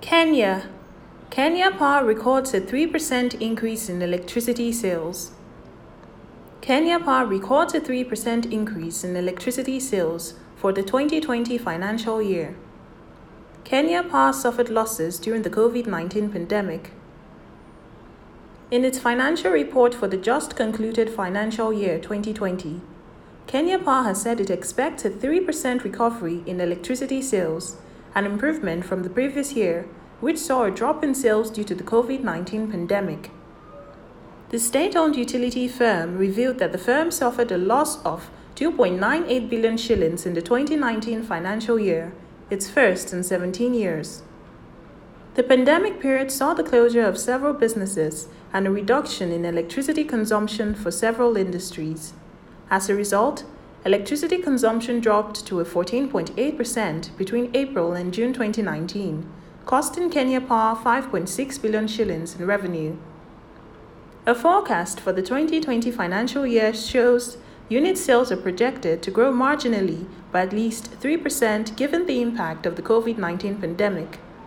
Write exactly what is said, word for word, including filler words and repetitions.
Kenya. Kenya Power records a three percent increase in electricity sales. Kenya Power records a three percent increase in electricity sales for the twenty twenty financial year. Kenya Power suffered losses during the COVID nineteen pandemic. In its financial report for the just concluded financial year twenty twenty, Kenya Power has said it expects a three percent recovery in electricity sales, an improvement from the previous year, which saw a drop in sales due to the COVID nineteen pandemic. The state-owned utility firm revealed that the firm suffered a loss of two point nine eight billion shillings in the twenty nineteen financial year, its first in seventeen years. The pandemic period saw the closure of several businesses and a reduction in electricity consumption for several industries. As a result, electricity consumption dropped to a fourteen point eight percent between April and June twenty nineteen, costing Kenya Power five point six billion shillings in revenue. A forecast for the twenty twenty financial year shows unit sales are projected to grow marginally by at least three percent given the impact of the COVID nineteen pandemic.